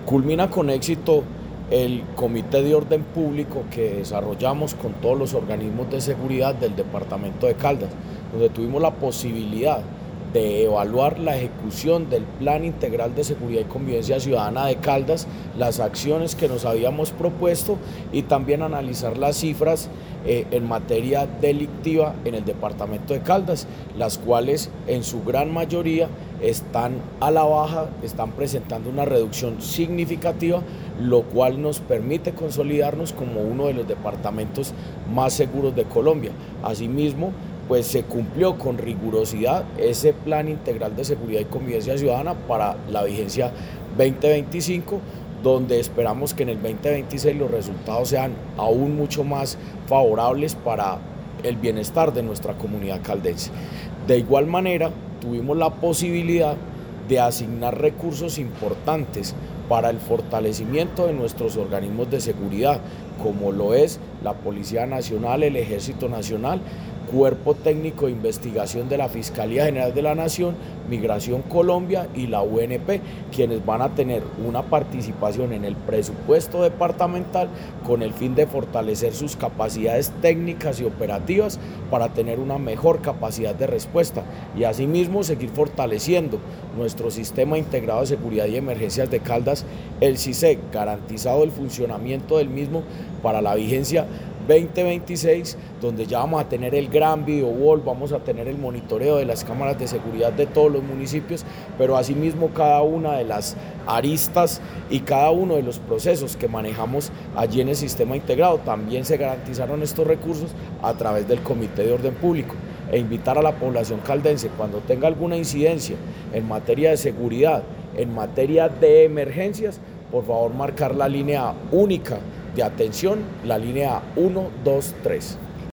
Culmina con éxito el Comité de Orden Público que desarrollamos con todos los organismos de seguridad del departamento de Caldas, donde tuvimos la posibilidad de evaluar la ejecución del Plan Integral de Seguridad y Convivencia Ciudadana de Caldas, las acciones que nos habíamos propuesto y también analizar las cifras en materia delictiva en el departamento de Caldas, las cuales en su gran mayoría están a la baja, están presentando una reducción significativa, lo cual nos permite consolidarnos como uno de los departamentos más seguros de Colombia. Asimismo, pues se cumplió con rigurosidad ese Plan Integral de Seguridad y Convivencia Ciudadana para la vigencia 2025, donde esperamos que en el 2026 los resultados sean aún mucho más favorables para el bienestar de nuestra comunidad caldense. De igual manera, tuvimos la posibilidad de asignar recursos importantes para el fortalecimiento de nuestros organismos de seguridad, como lo es la Policía Nacional, el Ejército Nacional, Cuerpo Técnico de Investigación de la Fiscalía General de la Nación, Migración Colombia y la UNP, quienes van a tener una participación en el presupuesto departamental con el fin de fortalecer sus capacidades técnicas y operativas para tener una mejor capacidad de respuesta y asimismo seguir fortaleciendo nuestro Sistema Integrado de Seguridad y Emergencias de Caldas, el SISEC, garantizado el funcionamiento del mismo para la vigencia 2026, donde ya vamos a tener el gran video wall, vamos a tener el monitoreo de las cámaras de seguridad de todos los municipios, pero asimismo cada una de las aristas y cada uno de los procesos que manejamos allí en el sistema integrado, también se garantizaron estos recursos a través del Comité de Orden Público, e invitar a la población caldense cuando tenga alguna incidencia en materia de seguridad, en materia de emergencias, por favor marcar la línea única de atención, la línea 123.